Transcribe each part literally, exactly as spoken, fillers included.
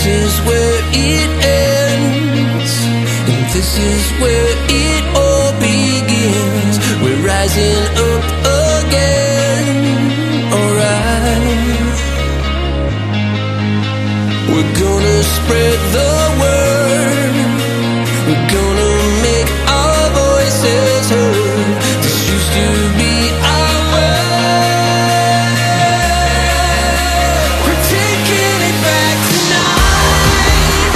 this is where it ends, and this is where it all begins. We're rising up again, alright. We're gonna spread the word, we're gonna make our voices heard. This used to be our world. We're taking it back tonight,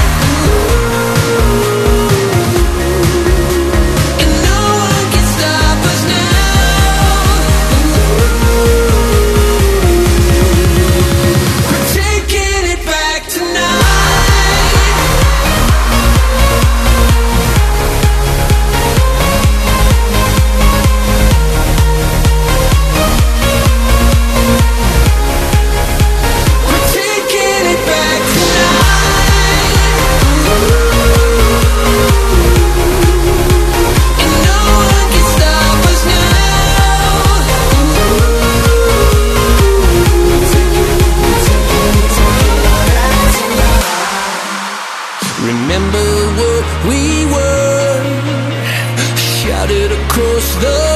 and no one can stop us now. We're taking it back tonight. Remember what we were, shouted across the